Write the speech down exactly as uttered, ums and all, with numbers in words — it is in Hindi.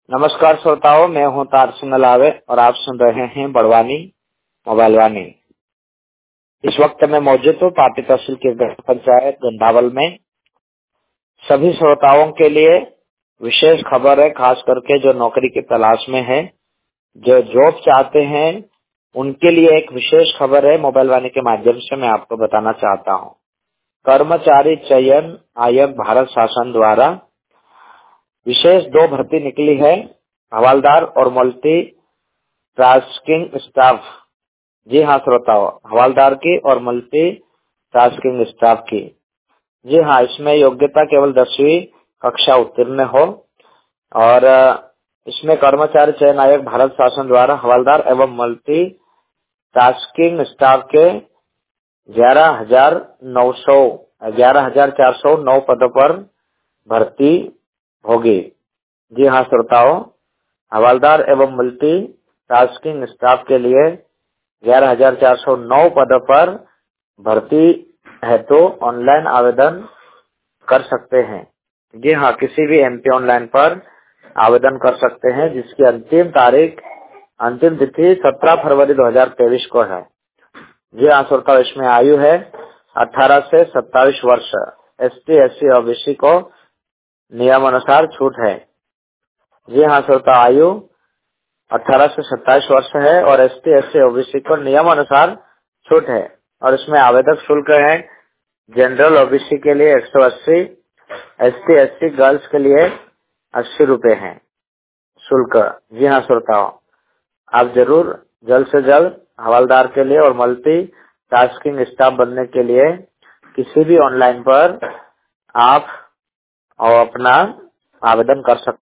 नमस्कार श्रोताओं, मैं हूं तारसिंह लावे और आप सुन रहे हैं बड़वानी मोबाइल वाणी। इस वक्त मैं मौजूद हूं पाटी तहसील के ग्राम पंचायत गंधावल में। सभी श्रोताओं के लिए विशेष खबर है, खास करके जो नौकरी की तलाश में है, जो जॉब चाहते हैं, उनके लिए एक विशेष खबर है। मोबाइल वाणी के माध्यम से मैं आपको बताना चाहता हूं। कर्मचारी चयन आयोग भारत शासन द्वारा विशेष दो भर्ती निकली है, हवलदार और मल्टी टास्किंग स्टाफ। जी हाँ श्रोताओं, हवलदार की और मल्टी टास्किंग स्टाफ की। जी हाँ, इसमें योग्यता केवल दसवीं कक्षा उत्तीर्ण हो और इसमें कर्मचारी चयन आयोग भारत शासन द्वारा हवलदार एवं मल्टी टास्किंग स्टाफ के ग्यारह हजार नौ सौ ग्यारह हजार चार सौ नौ पदों पर भर्ती होगी। जी हाँ श्रोताओं, हवलदार एवं मल्टी टास्किंग स्टाफ के लिए ग्यारह हजार चार सौ नौ पदों पर भर्ती है, तो ऑनलाइन आवेदन कर सकते हैं। जी हाँ, किसी भी एमपी ऑनलाइन पर आवेदन कर सकते हैं, जिसकी अंतिम तारीख अंतिम तिथि सत्रह फरवरी दो हजार तेईस को है। जी हाँ श्रोताओं, इसमें आयु है अठारह से सत्ताईस वर्ष। एसटी एससी ओबीसी को नियमानुसार छूट है। जी हाँ श्रोता, आयु अठारह से सत्ताईस वर्ष है और एसटी एससी ओबीसी को नियमानुसार छूट है। और इसमें आवेदक शुल्क है जनरल ओबीसी के लिए एक सौ अस्सी, एसटी एससी गर्ल्स के लिए अस्सी रुपए है शुल्क। जी हाँ श्रोताओं, आप जरूर जल्द से जल्द हवलदार के लिए और मल्टी टास्किंग स्टाफ बनने के लिए किसी भी ऑनलाइन पर आप और अपना आवेदन कर सकते हैं।